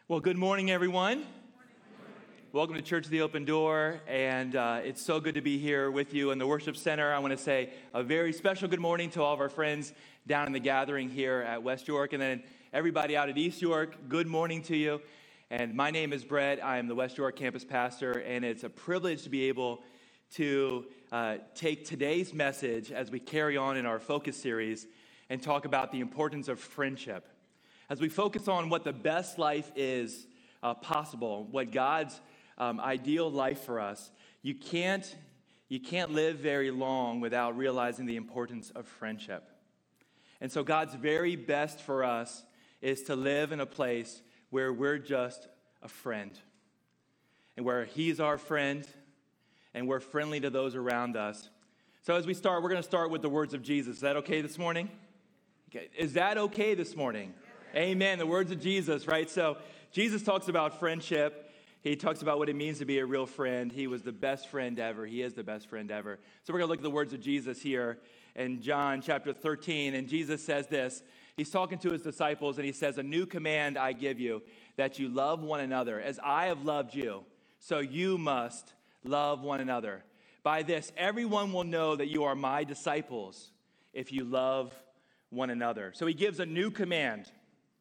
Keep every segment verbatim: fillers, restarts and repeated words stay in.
Well, good morning, everyone. Welcome to Church of the Open Door, and uh, it's so good to be here with you in the worship center. I want to say a very special good morning to all of our friends down in the gathering here at West York, and then everybody out at East York, good morning to you. And my name is Brett. I am the West York campus pastor, and it's a privilege to be able to uh, take today's message as we carry on in our focus series and talk about the importance of friendship. As we focus on what the best life is uh, possible, what God's um, ideal life for us, you can't, you can't live very long without realizing the importance of friendship. And so God's very best for us is to live in a place where we're just a friend, and where He's our friend, and we're friendly to those around us. So as we start, we're going to start with the words of Jesus. Is that okay this morning? Okay. Is that okay this morning? Amen. The words of Jesus, right? So Jesus talks about friendship. He talks about what it means to be a real friend. He was the best friend ever. He is the best friend ever. So we're going to look at the words of Jesus here in John chapter thirteen. And Jesus says this. He's talking to his disciples, and he says, "A new command I give you, that you love one another. As I have loved you, so you must love one another. By this, everyone will know that you are my disciples, if you love one another." So he gives a new command.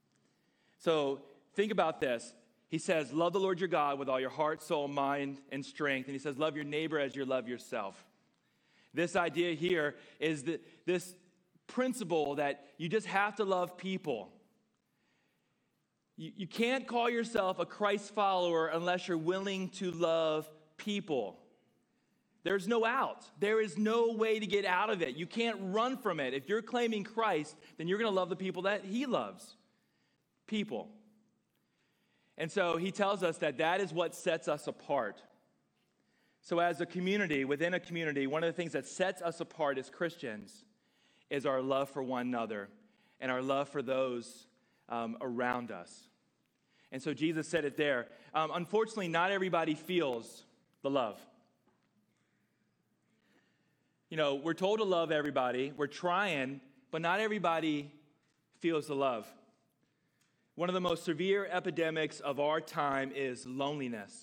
So think about this. He says, love the Lord your God with all your heart, soul, mind, and strength. And he says, love your neighbor as you love yourself. This idea here is that this principle that you just have to love people. You, you can't call yourself a Christ follower unless you're willing to love people. There's no out. There is no way to get out of it. You can't run from it. If you're claiming Christ, then you're going to love the people that He loves. People. And so he tells us that that is what sets us apart. So as a community, within a community, one of the things that sets us apart as Christians is our love for one another and our love for those um, around us. And so Jesus said it there. Um, unfortunately, not everybody feels the love. You know, we're told to love everybody. We're trying, but not everybody feels the love. One of the most severe epidemics of our time is loneliness.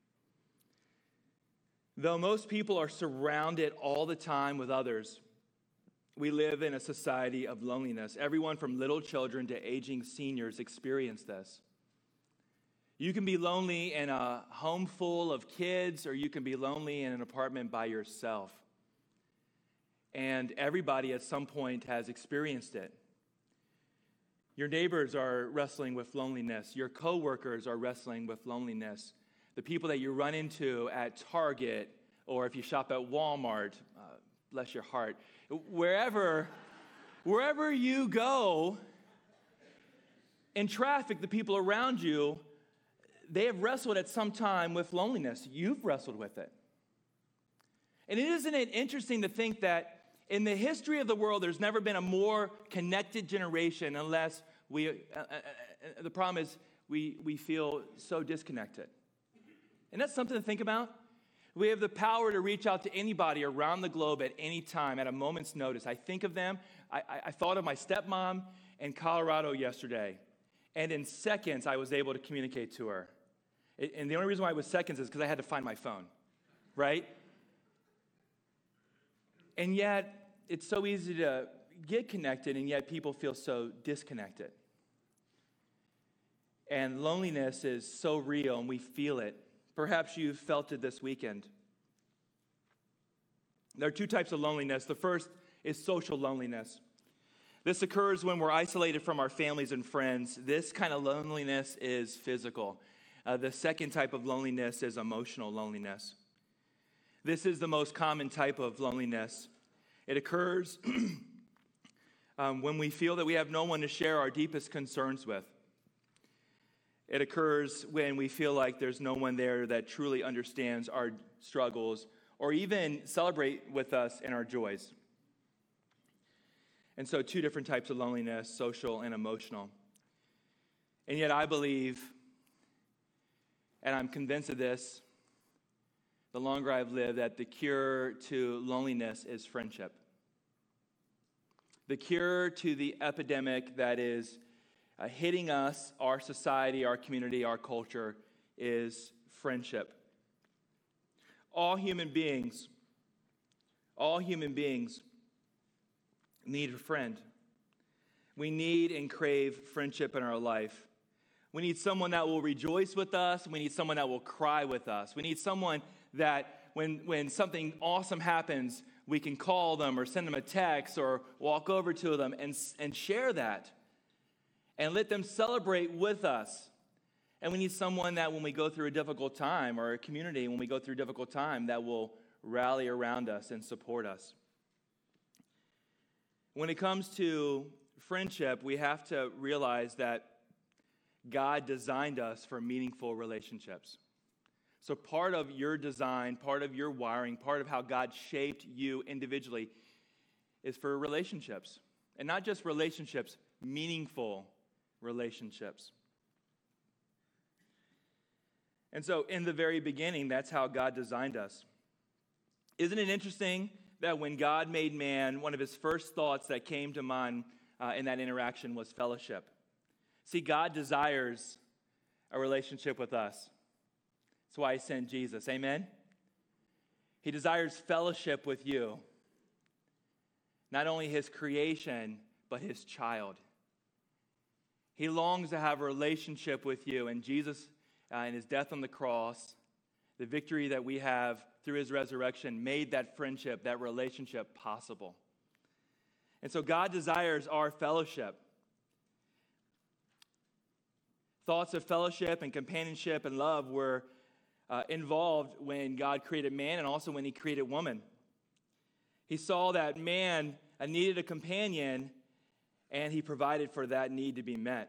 Though most people are surrounded all the time with others, we live in a society of loneliness. Everyone from little children to aging seniors experience this. You can be lonely in a home full of kids, or you can be lonely in an apartment by yourself. And everybody at some point has experienced it. Your neighbors are wrestling with loneliness. Your coworkers are wrestling with loneliness. The people that you run into at Target, or if you shop at Walmart, uh, bless your heart, wherever, wherever you go, in traffic, the people around you, they have wrestled at some time with loneliness. You've wrestled with it. And isn't it interesting to think that in the history of the world, there's never been a more connected generation unless we, uh, uh, uh, the problem is we, we feel so disconnected. And that's something to think about. We have the power to reach out to anybody around the globe at any time, at a moment's notice. I think of them. I, I, I thought of my stepmom in Colorado yesterday. And in seconds, I was able to communicate to her. It, and the only reason why it was seconds is because I had to find my phone, right? And yet, it's so easy to get connected, and yet people feel so disconnected. And loneliness is so real, and we feel it. Perhaps you've felt it this weekend. There are two types of loneliness. The first is social loneliness. This occurs when we're isolated from our families and friends. This kind of loneliness is physical. Uh, the second type of loneliness is emotional loneliness. This is the most common type of loneliness. It occurs um, when we feel that we have no one to share our deepest concerns with. It occurs when we feel like there's no one there that truly understands our struggles or even celebrate with us in our joys. And so two different types of loneliness, social and emotional. And yet I believe, and I'm convinced of this, the longer I've lived, that the cure to loneliness is friendship. The cure to the epidemic that is uh, hitting us, our society, our community, our culture, is friendship. All human beings, all human beings need a friend. We need and crave friendship in our life. We need someone that will rejoice with us. We need someone that will cry with us. We need someone that when, when something awesome happens, we can call them or send them a text or walk over to them and, and share that and let them celebrate with us. And we need someone that when we go through a difficult time, or a community when we go through a difficult time, that will rally around us and support us. When it comes to friendship, we have to realize that God designed us for meaningful relationships. So part of your design, part of your wiring, part of how God shaped you individually is for relationships. And not just relationships, meaningful relationships. And so in the very beginning, that's how God designed us. Isn't it interesting that when God made man, one of his first thoughts that came to mind uh, in that interaction was fellowship? See, God desires a relationship with us. That's why he sent Jesus. Amen? He desires fellowship with you. Not only his creation, but his child. He longs to have a relationship with you. And Jesus, uh, in his death on the cross, the victory that we have through his resurrection, made that friendship, that relationship possible. And so God desires our fellowship. Thoughts of fellowship and companionship and love were uh, involved when God created man and also when he created woman. He saw that man uh, needed a companion, and he provided for that need to be met.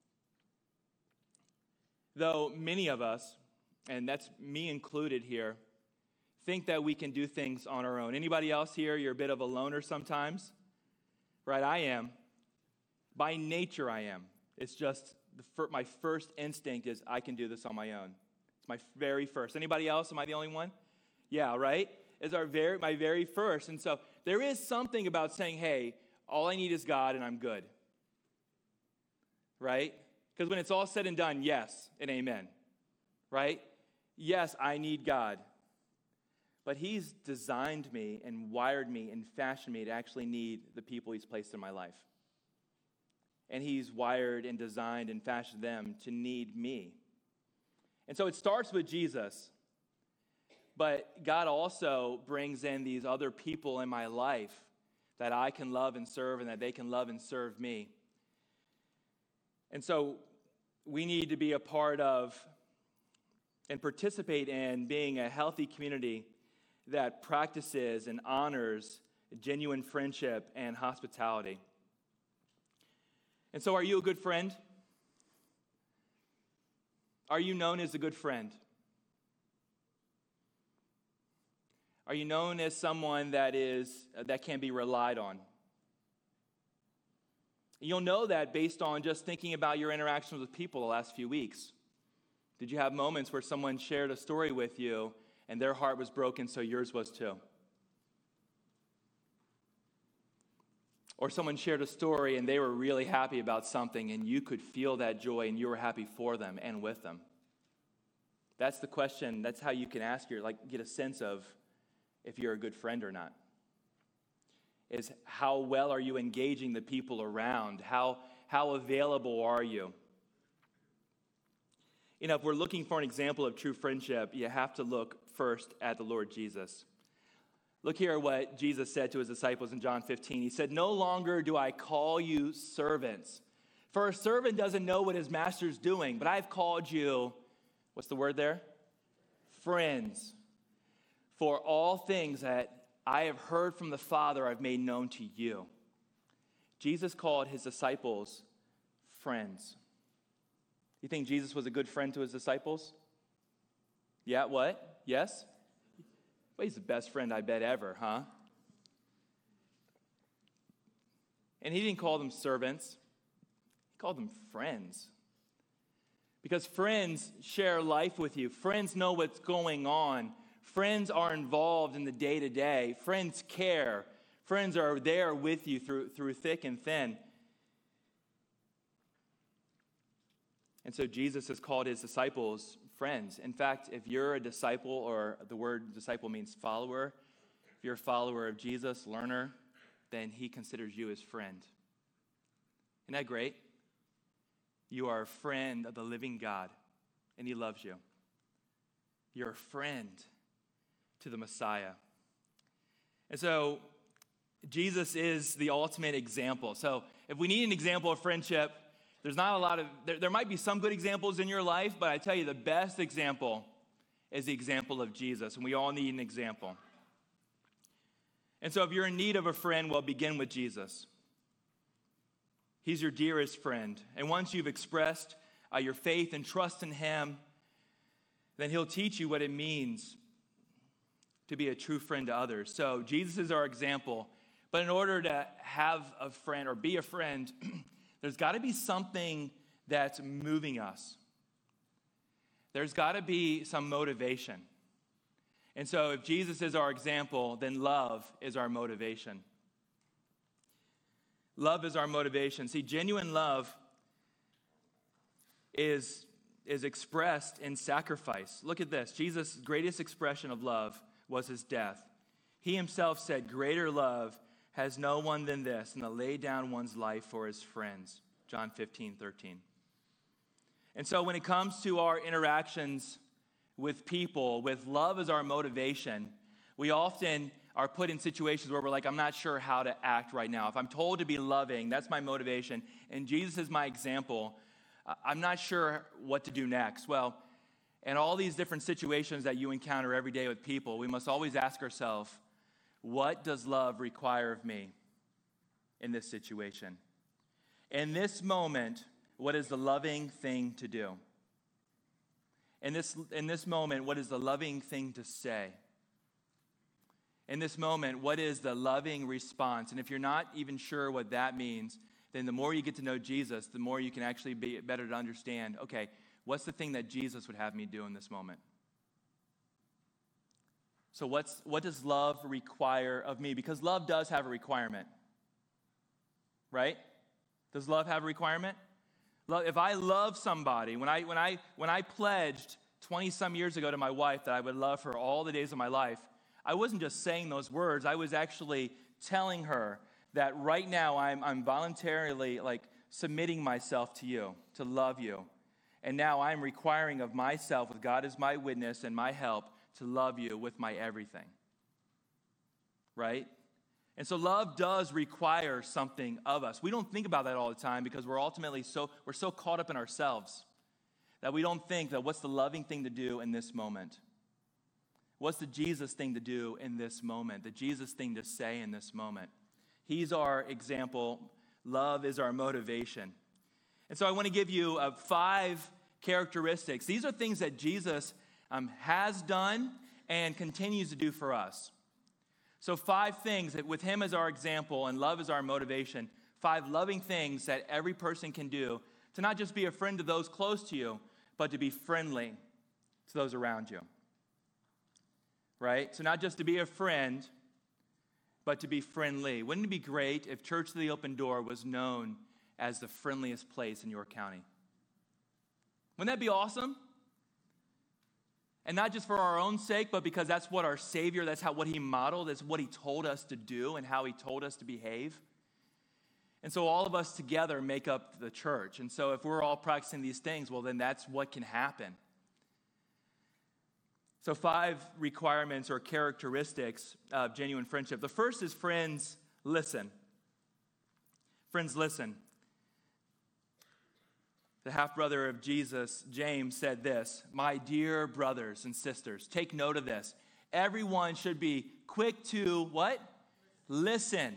Though many of us, and that's me included here, think that we can do things on our own. Anybody else here, you're a bit of a loner sometimes? Right, I am. By nature, I am. It's just the fir- my first instinct is I can do this on my own. It's my very first. Anybody else? Am I the only one? Yeah, right? It's our very my very first. And so there is something about saying, hey, all I need is God and I'm good. Right? Because when it's all said and done, yes and amen. Right? Yes, I need God. But he's designed me and wired me and fashioned me to actually need the people he's placed in my life. And he's wired and designed and fashioned them to need me. And so it starts with Jesus. But God also brings in these other people in my life that I can love and serve and that they can love and serve me. And so we need to be a part of and participate in being a healthy community that practices and honors genuine friendship and hospitality. And so, are you a good friend? Are you known as a good friend? Are you known as someone that is uh, that can be relied on? You'll know that based on just thinking about your interactions with people the last few weeks. Did you have moments where someone shared a story with you and their heart was broken, so yours was too? Or someone shared a story and they were really happy about something and you could feel that joy and you were happy for them and with them. That's the question. That's how you can ask your, like, get a sense of if you're a good friend or not. Is how well are you engaging the people around? How, how available are you? You know, if we're looking for an example of true friendship, you have to look first at the Lord Jesus. Look here at what Jesus said to his disciples in John fifteen. He said, "No longer do I call you servants, for a servant doesn't know what his master's doing, but I've called you," what's the word there? Friends. "For all things that I have heard from the Father I've made known to you." Jesus called his disciples friends. You think Jesus was a good friend to his disciples? Yeah, what? Yes? Well, he's the best friend I bet ever, huh? And he didn't call them servants. He called them friends. Because friends share life with you. Friends know what's going on. Friends are involved in the day-to-day. Friends care. Friends are there with you through, through thick and thin. And so Jesus has called his disciples friends. In fact, if you're a disciple, or the word disciple means follower, if you're a follower of Jesus, learner, then he considers you his friend. Isn't that great? You are a friend of the living God, and he loves you. You're a friend to the Messiah. And so Jesus is the ultimate example. So if we need an example of friendship, there's not a lot of, there, there might be some good examples in your life, but I tell you the best example is the example of Jesus, and we all need an example. And so if you're in need of a friend, well, begin with Jesus. He's your dearest friend. And once you've expressed uh, your faith and trust in him, then he'll teach you what it means to be a true friend to others. So Jesus is our example. But in order to have a friend or be a friend, there's got to be something that's moving us. There's got to be some motivation. And so if Jesus is our example, then love is our motivation. Love is our motivation. See, genuine love is, is expressed in sacrifice. Look at this. Jesus' greatest expression of love was his death. He himself said, "Greater love has no one than this, and to lay down one's life for his friends." John fifteen thirteen. And so when it comes to our interactions with people, with love as our motivation, we often are put in situations where we're like, I'm not sure how to act right now. If I'm told to be loving, that's my motivation, and Jesus is my example, I'm not sure what to do next. Well, in all these different situations that you encounter every day with people, we must always ask ourselves, what does love require of me in this situation? In this moment, what is the loving thing to do? In this, in this moment, what is the loving thing to say? In this moment, what is the loving response? And if you're not even sure what that means, then the more you get to know Jesus, the more you can actually be better to understand, okay, what's the thing that Jesus would have me do in this moment? So what's what does love require of me? Because love does have a requirement, right? Does love have a requirement? Love, if I love somebody, when I when I when I pledged twenty some years ago to my wife that I would love her all the days of my life, I wasn't just saying those words. I was actually telling her that right now I'm I'm voluntarily like submitting myself to you, to love you. And now I'm requiring of myself, with God as my witness and my help, to love you with my everything. Right? And so love does require something of us. We don't think about that all the time because we're ultimately so, we're so caught up in ourselves that we don't think that what's the loving thing to do in this moment? What's the Jesus thing to do in this moment? The Jesus thing to say in this moment? He's our example. Love is our motivation. And so I want to give you uh, five characteristics. These are things that Jesus um, has done and continues to do for us. So five things that with him as our example and love as our motivation, five loving things that every person can do to not just be a friend to those close to you, but to be friendly to those around you. Right? So not just to be a friend, but to be friendly. Wouldn't it be great if Church of the Open Door was known as the friendliest place in York County? Wouldn't that be awesome? And not just for our own sake, but because that's what our Savior, that's how what he modeled, that's what he told us to do and how he told us to behave. And so all of us together make up the church. And so if we're all practicing these things, well, then that's what can happen. So five requirements or characteristics of genuine friendship. The first is friends, listen. Friends, listen. The half-brother of Jesus, James, said this, "My dear brothers and sisters, take note of this. Everyone should be quick to," what? Listen.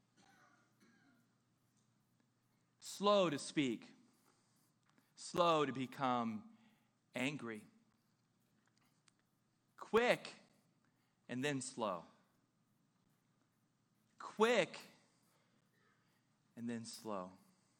Slow to speak. Slow to become angry. Quick and then slow. Quick and then slow.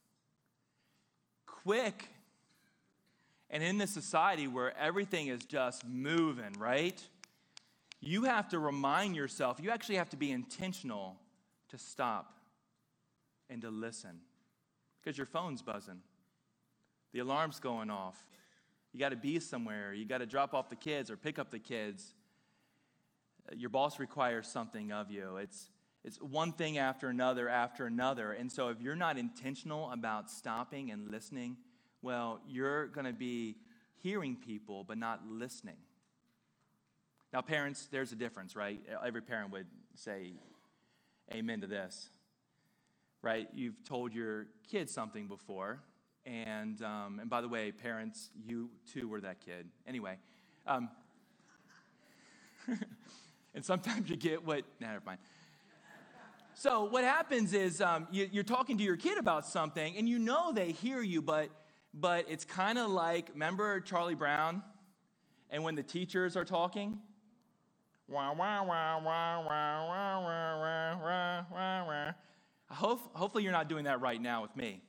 Quick. And in this society where everything is just moving, right? You have to remind yourself, you actually have to be intentional to stop and to listen. Because your phone's buzzing. The alarm's going off. You got to be somewhere. You got to drop off the kids or pick up the kids. Your boss requires something of you. It's it's one thing after another after another. And so if you're not intentional about stopping and listening, well, you're going to be hearing people but not listening. Now, parents, there's a difference, right? Every parent would say amen to this, right? You've told your kids something before. And um, and by the way, parents, you too were that kid. Anyway, um, and sometimes you get what, nah, never mind. So what happens is um, you, you're talking to your kid about something, and you know they hear you, but but it's kind of like, remember Charlie Brown? And when the teachers are talking? Wah, wah, wah, wah, wah, wah, wah, wah, wah, wah. Hope, hopefully you're not doing that right now with me.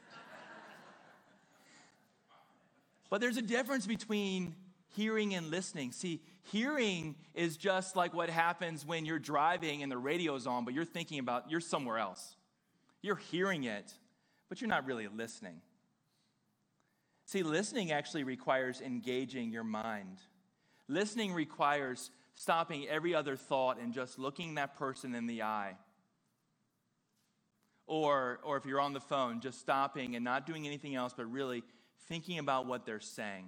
But there's a difference between hearing and listening. See, hearing is just like what happens when you're driving and the radio's on, but you're thinking about, you're somewhere else. You're hearing it, but you're not really listening. See, listening actually requires engaging your mind. Listening requires stopping every other thought and just looking that person in the eye. Or, or if you're on the phone, just stopping and not doing anything else, but really thinking about what they're saying.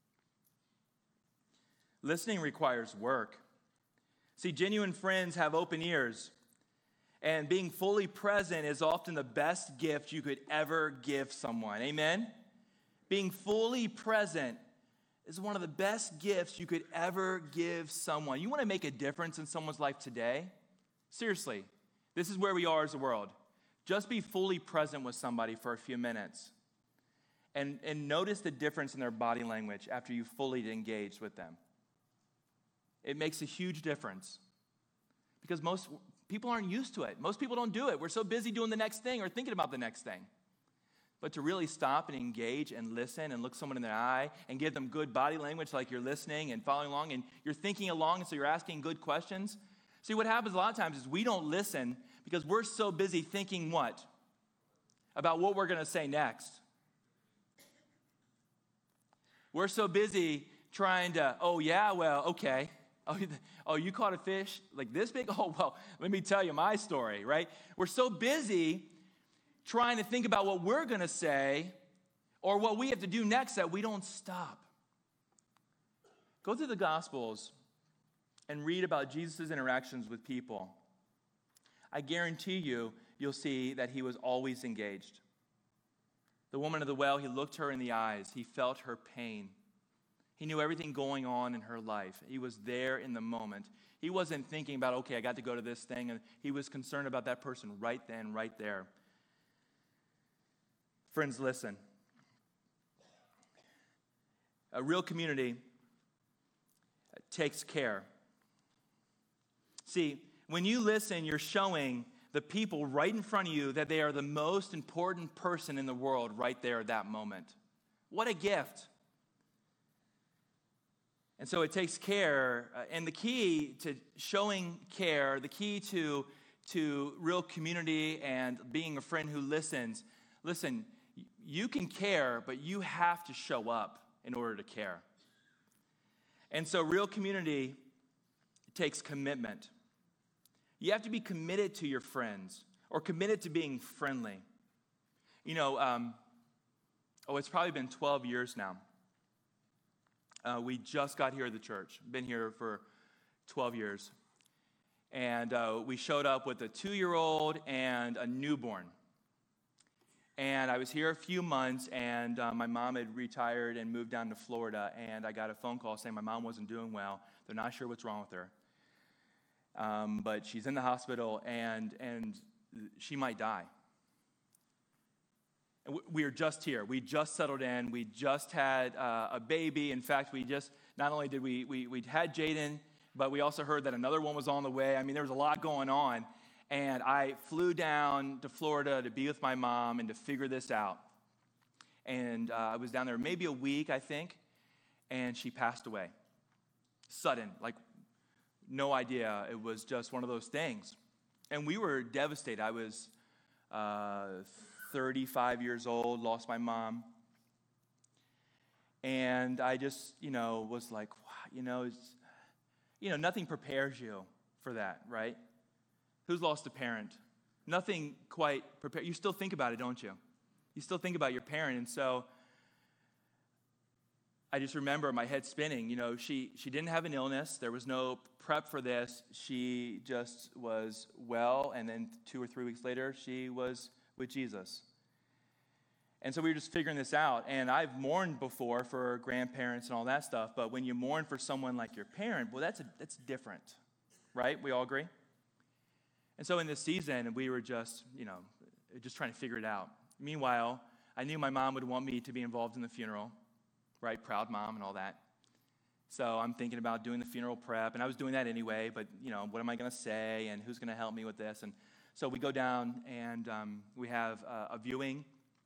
Listening requires work. See, genuine friends have open ears, and being fully present is often the best gift you could ever give someone. Amen? Being fully present is one of the best gifts you could ever give someone. You want to make a difference in someone's life today? Seriously, this is where we are as a world. Just be fully present with somebody for a few minutes. And, and notice the difference in their body language after you fully engaged with them. It makes a huge difference. Because most people aren't used to it. Most people don't do it. We're so busy doing the next thing or thinking about the next thing. But to really stop and engage and listen and look someone in the eye and give them good body language like you're listening and following along and you're thinking along and so you're asking good questions. See, what happens a lot of times is we don't listen because we're so busy thinking what? About what we're going to say next. We're so busy trying to, oh, yeah, well, okay. Oh, oh, you caught a fish like this big? Oh, well, let me tell you my story, right? We're so busy trying to think about what we're going to say or what we have to do next that we don't stop. Go through the Gospels and read about Jesus' interactions with people. I guarantee you, you'll see that he was always engaged. The woman of the well, he looked her in the eyes. He felt her pain. He knew everything going on in her life. He was there in the moment. He wasn't thinking about, okay, I got to go to this thing. And he was concerned about that person right then, right there. Friends, listen. A real community takes care. See, when you listen, you're showing the people right in front of you that they are the most important person in the world right there at that moment. What a gift. And so it takes care. Uh, and the key to showing care, the key to, to real community and being a friend who listens, listen, you can care, but you have to show up in order to care. And so real community takes commitment. You have to be committed to your friends or committed to being friendly. You know, um, oh, it's probably been twelve years now. Uh, we just got here at the church. Been here for twelve years. And uh, we showed up with a two-year-old and a newborn. And I was here a few months, and uh, my mom had retired and moved down to Florida, and I got a phone call saying my mom wasn't doing well. They're not sure what's wrong with her. Um, but she's in the hospital, and and she might die. And we were just here. We just settled in. We just had uh, a baby. In fact, we just, not only did we, we we had Jaden, but we also heard that another one was on the way. I mean, there was a lot going on. And I flew down to Florida to be with my mom and to figure this out. And uh, I was down there maybe a week, I think, and she passed away. Sudden, like no idea. It was just one of those things. And we were devastated. I was uh, thirty-five years old, lost my mom. And I just, you know, was like, wow, you know, it's, you know, nothing prepares you for that, right? Who's lost a parent? Nothing quite prepared. You still think about it, don't you? You still think about your parent. And so I just remember my head spinning. You know, she, she didn't have an illness. There was no prep for this. She just was well, and then two or three weeks later, she was with Jesus. And so we were just figuring this out. And I've mourned before for grandparents and all that stuff, but when you mourn for someone like your parent, well, that's a, that's different, right? We all agree? And so in this season, we were just, you know, just trying to figure it out. Meanwhile, I knew my mom would want me to be involved in the funeral, right? Proud mom and all that. So I'm thinking about doing the funeral prep, and I was doing that anyway, but, you know, what am I going to say, and who's going to help me with this? And so we go down, and um, we have uh, a viewing,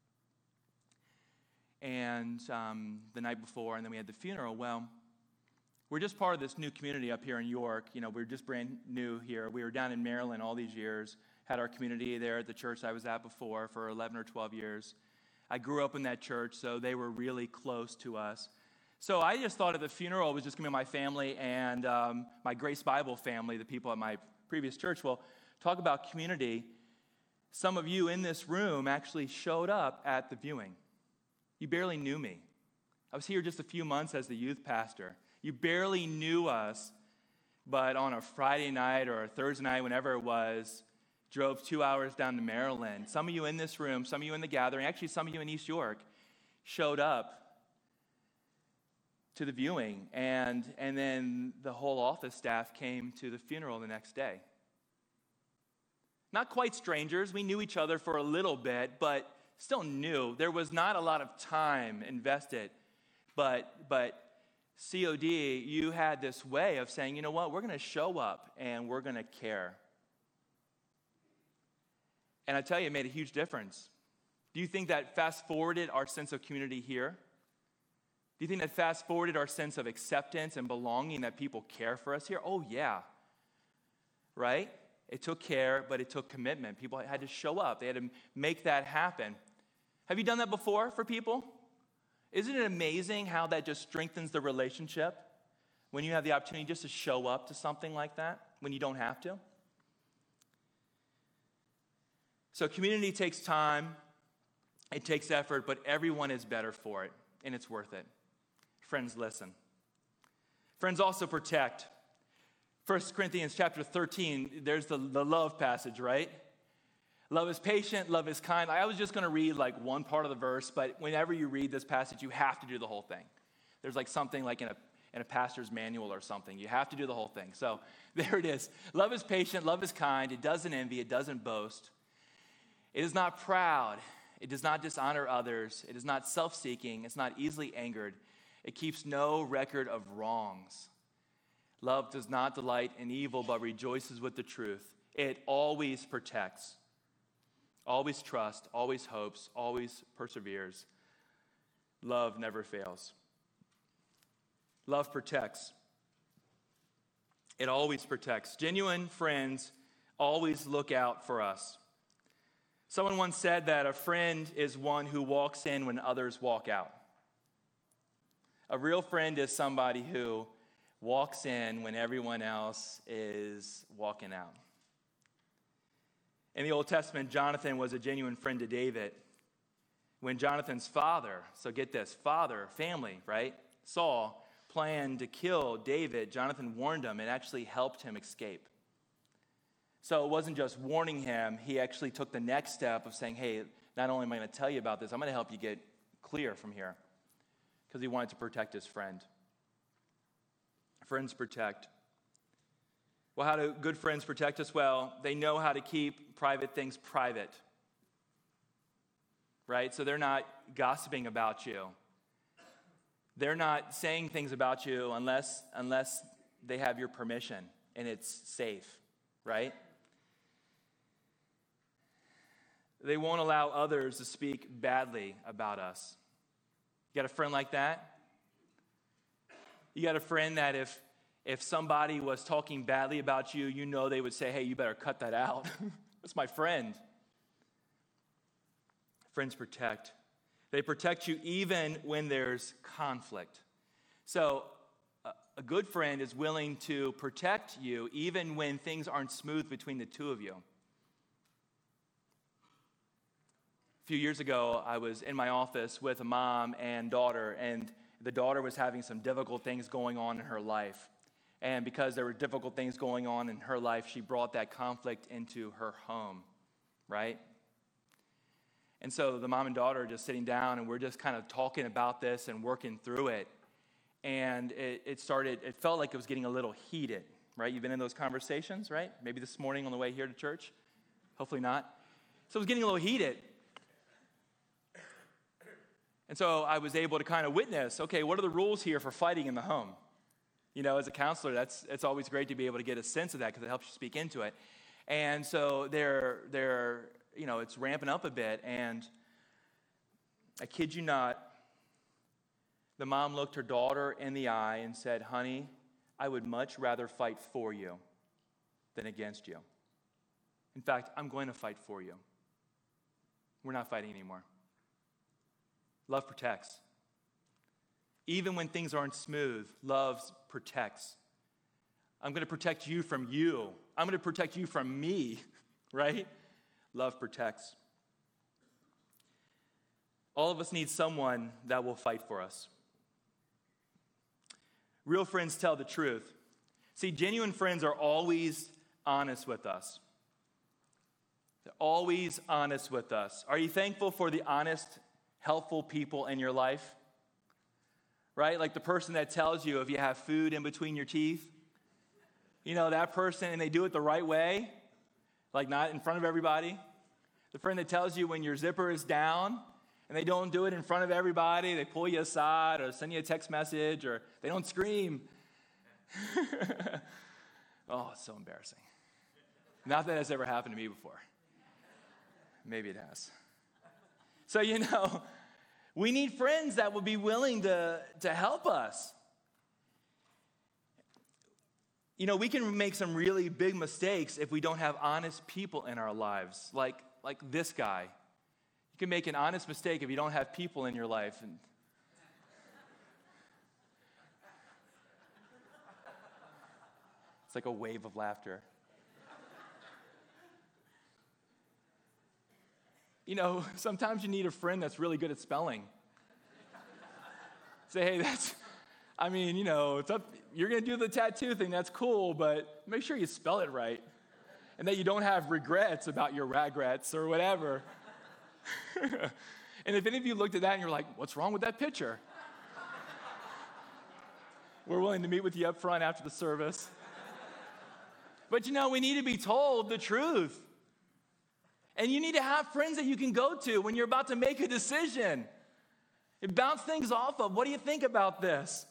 and um, the night before, and then we had the funeral. Well, we're just part of this new community up here in York. You know, we're just brand new here. We were down in Maryland all these years, had our community there at the church I was at before for eleven or twelve years. I grew up in that church, so they were really close to us. So I just thought at the funeral was just going to be my family and um, my Grace Bible family, the people at my previous church. Well, talk about community. Some of you in this room actually showed up at the viewing. You barely knew me. I was here just a few months as the youth pastor. You barely knew us, but on a Friday night or a Thursday night, whenever it was, drove two hours down to Maryland. Some of you in this room, some of you in the gathering, actually some of you in East York, showed up to the viewing, and, and then the whole office staff came to the funeral the next day. Not quite strangers. We knew each other for a little bit, but still new. There was not a lot of time invested, but but C O D, you had this way of saying, you know what, we're going to show up and we're going to care. And I tell you, it made a huge difference. Do you think that fast-forwarded our sense of community here? Do you think that fast-forwarded our sense of acceptance and belonging, that people care for us here? Oh, yeah. Right? It took care, but it took commitment. People had to show up. They had to make that happen. Have you done that before for people? Isn't it amazing how that just strengthens the relationship when you have the opportunity just to show up to something like that when you don't have to? So community takes time, it takes effort, but everyone is better for it, and it's worth it. Friends, listen. Friends, also protect. First Corinthians chapter thirteen, there's the, the love passage, right? Love is patient, love is kind. I was just going to read like one part of the verse, but whenever you read this passage, you have to do the whole thing. There's like something like in a in a pastor's manual or something. You have to do the whole thing. So there it is. Love is patient, love is kind. It doesn't envy, it doesn't boast. It is not proud. It does not dishonor others. It is not self-seeking. It's not easily angered. It keeps no record of wrongs. Love does not delight in evil, but rejoices with the truth. It always protects, always trusts, always hopes, always perseveres. Love never fails. Love protects. It always protects. Genuine friends always look out for us. Someone once said that a friend is one who walks in when others walk out. A real friend is somebody who walks in when everyone else is walking out. In the Old Testament, Jonathan was a genuine friend to David. When Jonathan's father, so get this, father, family, right, Saul, planned to kill David, Jonathan warned him and actually helped him escape. So it wasn't just warning him, he actually took the next step of saying, hey, not only am I going to tell you about this, I'm going to help you get clear from here. Because he wanted to protect his friend. Friends protect. Well, how do good friends protect us? Well, they know how to keep private things private. Right? So they're not gossiping about you. They're not saying things about you unless, unless they have your permission and it's safe. Right? They won't allow others to speak badly about us. You got a friend like that? You got a friend that if if somebody was talking badly about you, you know they would say, hey, you better cut that out. That's my friend. Friends protect. They protect you even when there's conflict. So a, a good friend is willing to protect you even when things aren't smooth between the two of you. A few years ago, I was in my office with a mom and daughter, and the daughter was having some difficult things going on in her life. And because there were difficult things going on in her life, she brought that conflict into her home, right? And so the mom and daughter are just sitting down, and we're just kind of talking about this and working through it. And it, it started, it felt like it was getting a little heated, right? You've been in those conversations, right? Maybe this morning on the way here to church. Hopefully not. So it was getting a little heated. And so I was able to kind of witness, okay, what are the rules here for fighting in the home? You know, as a counselor, that's it's always great to be able to get a sense of that because it helps you speak into it. And so they're, they're, you know, it's ramping up a bit. And I kid you not, the mom looked her daughter in the eye and said, honey, I would much rather fight for you than against you. In fact, I'm going to fight for you. We're not fighting anymore. Love protects. Even when things aren't smooth, love protects. I'm going to protect you from you. I'm going to protect you from me, right? Love protects. All of us need someone that will fight for us. Real friends tell the truth. See, genuine friends are always honest with us. They're always honest with us. Are you thankful for the honest, helpful people in your life? Right? Like the person that tells you if you have food in between your teeth. You know, that person, and they do it the right way, like not in front of everybody. The friend that tells you when your zipper is down, and they don't do it in front of everybody. They pull you aside or send you a text message, or they don't scream. Oh, it's so embarrassing. Not that it's ever happened to me before. Maybe it has. So, you know, we need friends that will be willing to, to help us. You know, we can make some really big mistakes if we don't have honest people in our lives, like, like this guy. You can make an honest mistake if you don't have people in your life. And it's like a wave of laughter. You know, sometimes you need a friend that's really good at spelling. Say, hey, that's, I mean, you know, it's up, you're going to do the tattoo thing, that's cool, but make sure you spell it right. And that you don't have regrets about your regrets or whatever. And if any of you looked at that and you're like, what's wrong with that picture? We're willing to meet with you up front after the service. But you know, we need to be told the truth. And you need to have friends that you can go to when you're about to make a decision. And bounce things off of. What do you think about this?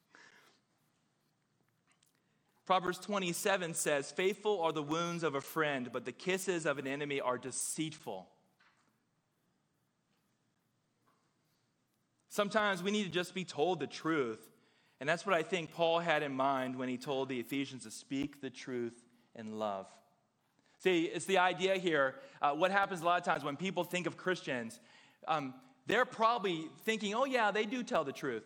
Proverbs twenty-seven says, faithful are the wounds of a friend, but the kisses of an enemy are deceitful. Sometimes we need to just be told the truth. And that's what I think Paul had in mind when he told the Ephesians to speak the truth in love. See, it's the idea here. Uh, what happens a lot of times when people think of Christians, um, they're probably thinking, oh yeah, they do tell the truth.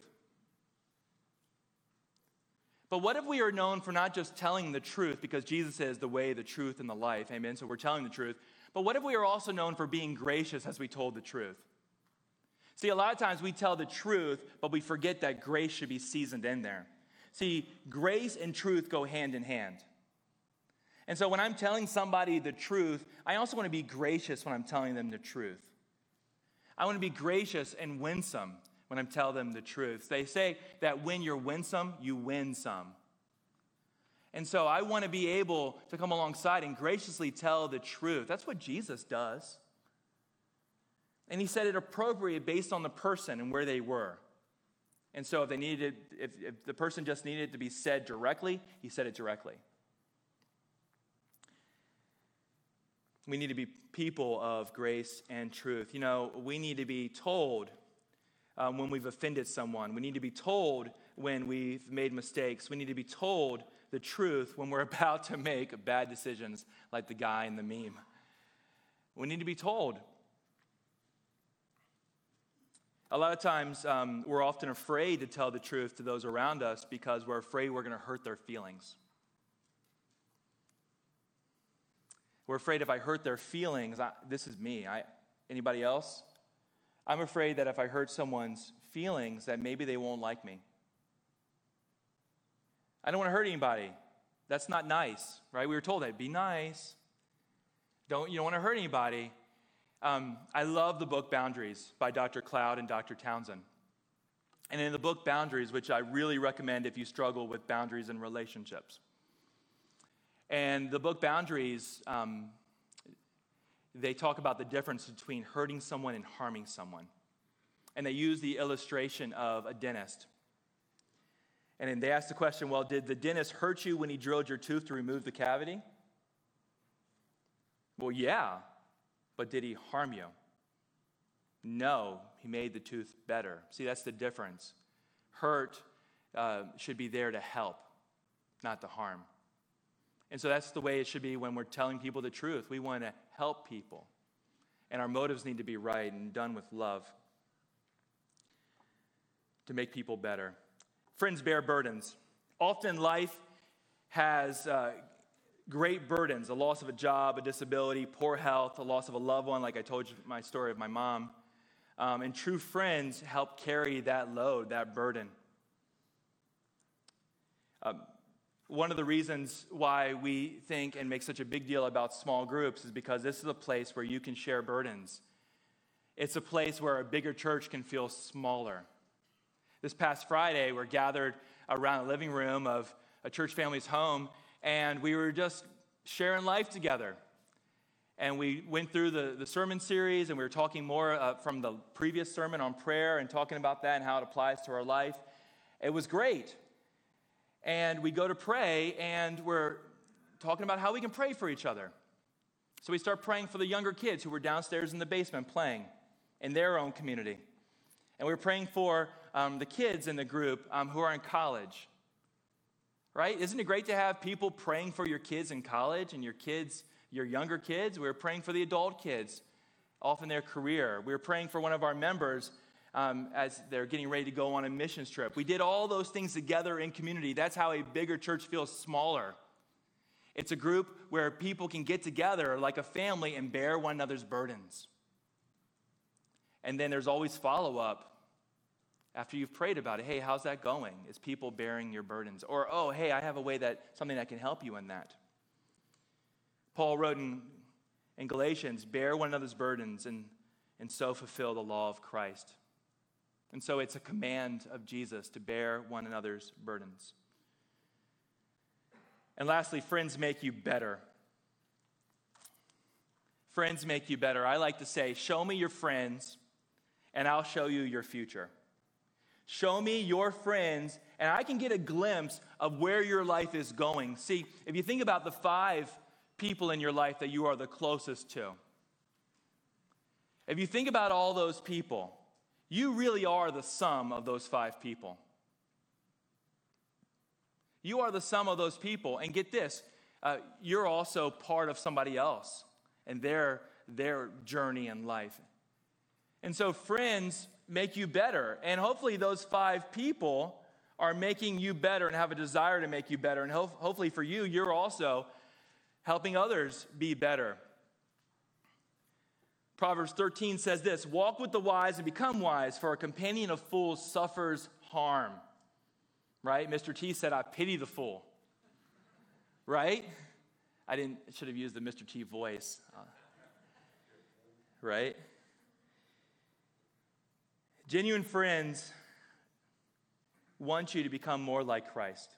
But what if we are known for not just telling the truth, because Jesus is the way, the truth, and the life, amen? So we're telling the truth. But what if we are also known for being gracious as we told the truth? See, a lot of times we tell the truth, but we forget that grace should be seasoned in there. See, grace and truth go hand in hand. And so when I'm telling somebody the truth, I also want to be gracious when I'm telling them the truth. I want to be gracious and winsome when I'm telling them the truth. They say that when you're winsome, you win some. And so I want to be able to come alongside and graciously tell the truth. That's what Jesus does. And he said it appropriate based on the person and where they were. And so if they needed, if, if the person just needed it to be said directly, he said it directly. We need to be people of grace and truth. You know, we need to be told um, when we've offended someone. We need to be told when we've made mistakes. We need to be told the truth when we're about to make bad decisions, like the guy in the meme. We need to be told. A lot of times, um, we're often afraid to tell the truth to those around us because we're afraid we're going to hurt their feelings. We're afraid if I hurt their feelings, I, this is me. I, anybody else? I'm afraid that if I hurt someone's feelings, that maybe they won't like me. I don't want to hurt anybody. That's not nice, right? We were told that. Be nice. Don't, you don't want to hurt anybody. Um, I love the book Boundaries by Doctor Cloud and Doctor Townsend. And in the book Boundaries, which I really recommend if you struggle with boundaries in relationships. And the book Boundaries, um, they talk about the difference between hurting someone and harming someone. And they use the illustration of a dentist. And then they ask the question, well, did the dentist hurt you when he drilled your tooth to remove the cavity? Well, yeah. But did he harm you? No, he made the tooth better. See, that's the difference. Hurt uh, should be there to help, not to harm. And so that's the way it should be when we're telling people the truth. We want to help people. And our motives need to be right and done with love to make people better. Friends bear burdens. Often life has uh, great burdens, a loss of a job, a disability, poor health, a loss of a loved one, like I told you my story of my mom. Um, and true friends help carry that load, that burden. Um, one of the reasons why we think and make such a big deal about small groups is because this is a place where you can share burdens. It's a place where a bigger church can feel smaller. This past Friday, we're gathered around the living room of a church family's home, and we were just sharing life together. And we went through the, the sermon series, and we were talking more uh, from the previous sermon on prayer and talking about that and how it applies to our life. It was great. And we go to pray, and we're talking about how we can pray for each other. So we start praying for the younger kids who were downstairs in the basement playing in their own community. And we were praying for um, the kids in the group um, who are in college. Right? Isn't it great to have people praying for your kids in college and your kids, your younger kids? We were praying for the adult kids, often their career. We were praying for one of our members um, as they're getting ready to go on a missions trip. We did all those things together in community. That's how a bigger church feels smaller. It's a group where people can get together like a family and bear one another's burdens. And then there's always follow-up. After you've prayed about it, hey, how's that going? Is people bearing your burdens? Or, oh, hey, I have a way that, something that can help you in that. Paul wrote in, in Galatians, bear one another's burdens and, and so fulfill the law of Christ. And so it's a command of Jesus to bear one another's burdens. And lastly, friends make you better. Friends make you better. I like to say, show me your friends, and I'll show you your future. Show me your friends, and I can get a glimpse of where your life is going. See, if you think about the five people in your life that you are the closest to, if you think about all those people, you really are the sum of those five people. You are the sum of those people. And get this, uh, you're also part of somebody else and their, their journey in life. And so friends make you better. And hopefully those five people are making you better and have a desire to make you better. And ho- hopefully for you, you're also helping others be better. Proverbs thirteen says this, walk with the wise and become wise, for a companion of fools suffers harm. Right? Mister T said, I pity the fool. Right? I didn't, should have used the Mister T voice. Uh, right? Genuine friends want you to become more like Christ.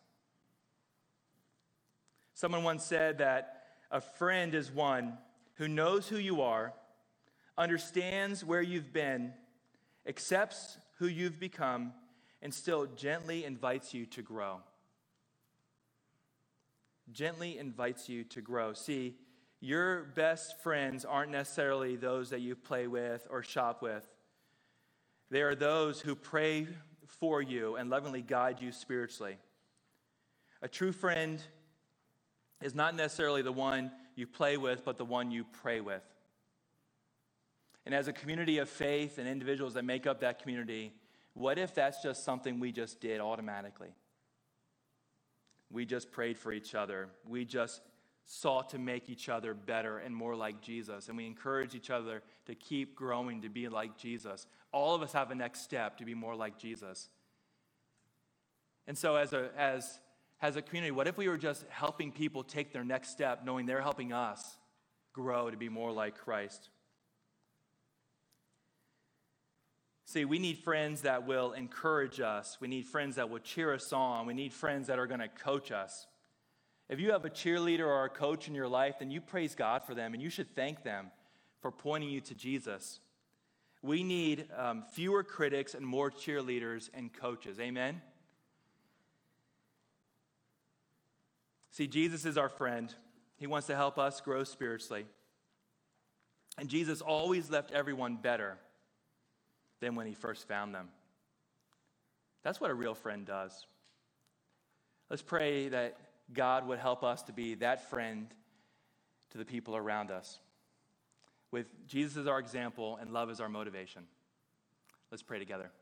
Someone once said that a friend is one who knows who you are, understands where you've been, accepts who you've become, and still gently invites you to grow. Gently invites you to grow. See, your best friends aren't necessarily those that you play with or shop with. They are those who pray for you and lovingly guide you spiritually. A true friend is not necessarily the one you play with, but the one you pray with. And as a community of faith and individuals that make up that community, what if that's just something we just did automatically? We just prayed for each other. We just sought to make each other better and more like Jesus. And we encourage each other to keep growing to be like Jesus. All of us have a next step to be more like Jesus. And so as a, as, as a community, what if we were just helping people take their next step, knowing they're helping us grow to be more like Christ? See, we need friends that will encourage us. We need friends that will cheer us on. We need friends that are going to coach us. If you have a cheerleader or a coach in your life, then you praise God for them, and you should thank them for pointing you to Jesus. We need um, fewer critics and more cheerleaders and coaches. Amen? See, Jesus is our friend. He wants to help us grow spiritually. And Jesus always left everyone better than when he first found them. That's what a real friend does. Let's pray that God would help us to be that friend to the people around us, with Jesus as our example and love as our motivation. Let's pray together.